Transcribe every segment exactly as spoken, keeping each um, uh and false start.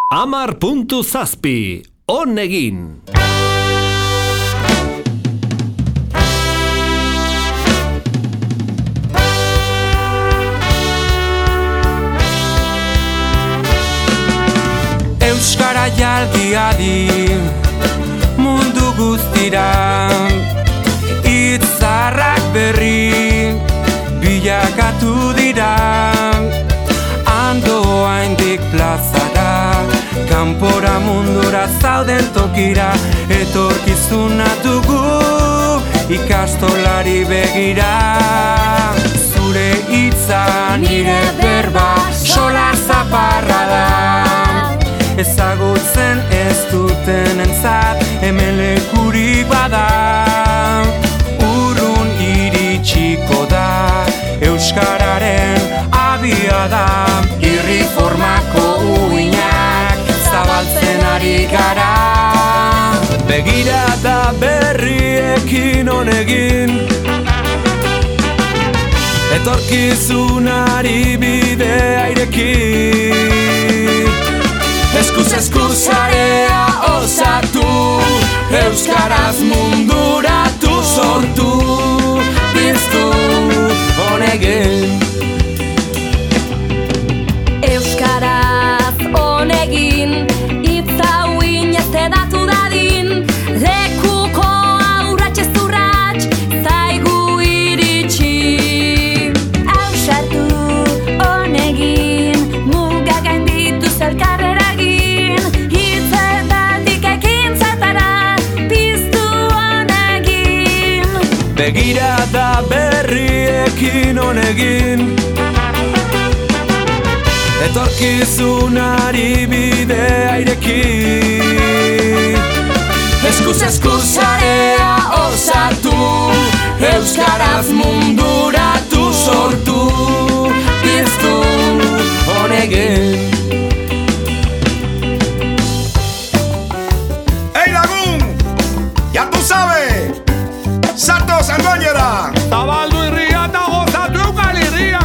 Hamar puntu zazpi, on egin! Euskara jaldi adi mundu guztira, itzarrak berri bilakatu dira. Ando haindik plazara, kanpora mundura zauden tokira, etorkizuna dugu ikastolari begira. Zure hitza nire berba sola zaparra da, ezagutzen ez duten entzat hemen lekurik bada. Urrun iritsiko da euskararen abiada, irri formako uinak zabaltzen ari gara. Begirada berriekin on egin, etorkizunari bidea ireki. Eskuz eskuzarea osatu, euskaraz munduratu, sortu, piztu, on egin. Euskaraz on egin, hitz hau inez edatu dadin, lekuko aurratx ez urratx zaigu iritsi. Ausartu on egin, muga gainditu zelkarrera egin, hitzetatik ekintzetara piztu on egin. Begirada berriekin on egin, etorkizunari bidea ireki. Eskuz eskuzarea osatu, euskaraz munduratu, sortu, piztu, on egin. ¡Ey, Lagún! ¡Ya tú sabes! ¡Salto Sangoñera! Zabaldu irria eta gozatu euskal irriak!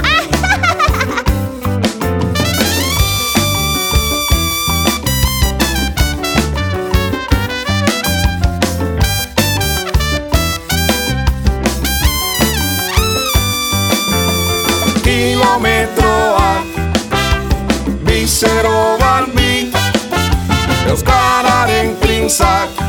Kilometroak bizero balbi, euskararen printzak